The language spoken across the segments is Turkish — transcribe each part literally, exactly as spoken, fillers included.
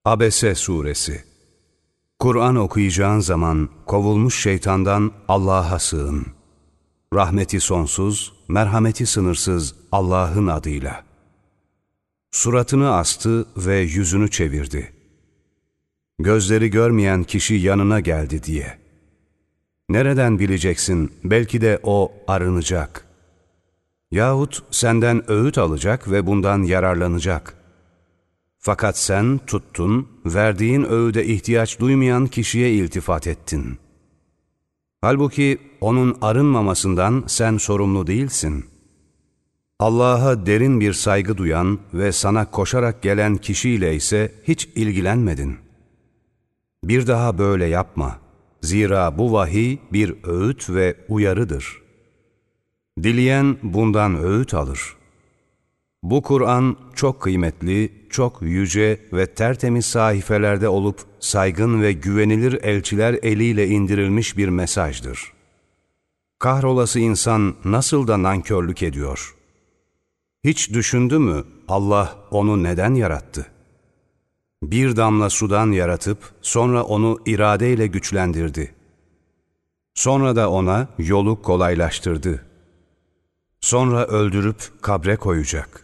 Abese Suresi. Kur'an okuyacağın zaman kovulmuş şeytandan Allah'a sığın. Rahmeti sonsuz, merhameti sınırsız Allah'ın adıyla. Suratını astı ve yüzünü çevirdi. Gözleri görmeyen kişi yanına geldi diye. Nereden bileceksin, belki de o arınacak. Yahut senden öğüt alacak ve bundan yararlanacak. Fakat sen tuttun, verdiğin öğüde ihtiyaç duymayan kişiye iltifat ettin. Halbuki onun arınmamasından sen sorumlu değilsin. Allah'a derin bir saygı duyan ve sana koşarak gelen kişiyle ise hiç ilgilenmedin. Bir daha böyle yapma. Zira bu vahiy bir öğüt ve uyarıdır. Dileyen bundan öğüt alır. Bu Kur'an çok kıymetli, çok yüce ve tertemiz sahifelerde olup saygın ve güvenilir elçiler eliyle indirilmiş bir mesajdır. Kahrolası insan nasıl da nankörlük ediyor? Hiç düşündü mü Allah onu neden yarattı? Bir damla sudan yaratıp sonra onu iradeyle güçlendirdi. Sonra da ona yolu kolaylaştırdı. Sonra öldürüp kabre koyacak.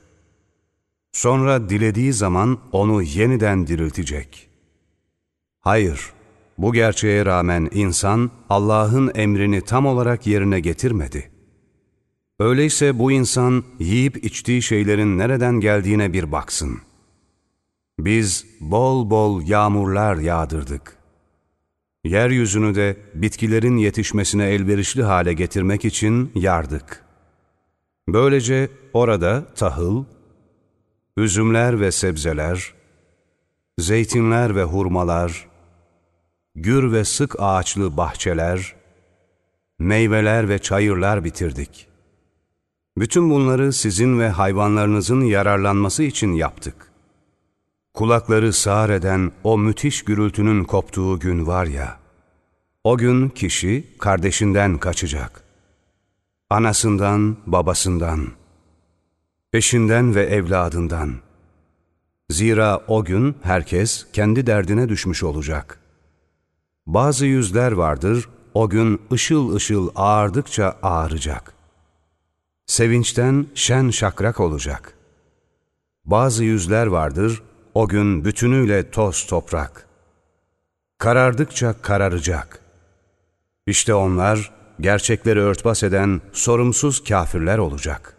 Sonra dilediği zaman onu yeniden diriltecek. Hayır, bu gerçeğe rağmen insan Allah'ın emrini tam olarak yerine getirmedi. Öyleyse bu insan yiyip içtiği şeylerin nereden geldiğine bir baksın. Biz bol bol yağmurlar yağdırdık. Yeryüzünü de bitkilerin yetişmesine elverişli hale getirmek için yardık. Böylece orada tahıl, üzümler ve sebzeler, zeytinler ve hurmalar, gür ve sık ağaçlı bahçeler, meyveler ve çayırlar bitirdik. Bütün bunları sizin ve hayvanlarınızın yararlanması için yaptık. Kulakları sağır eden o müthiş gürültünün koptuğu gün var ya, o gün kişi kardeşinden kaçacak. Anasından, babasından, eşinden ve evladından. Zira o gün herkes kendi derdine düşmüş olacak. Bazı yüzler vardır, o gün ışıl ışıl ağardıkça ağaracak. Sevinçten şen şakrak olacak. Bazı yüzler vardır, o gün bütünüyle toz toprak. Karardıkça kararacak. İşte onlar, gerçekleri örtbas eden sorumsuz kafirler olacak.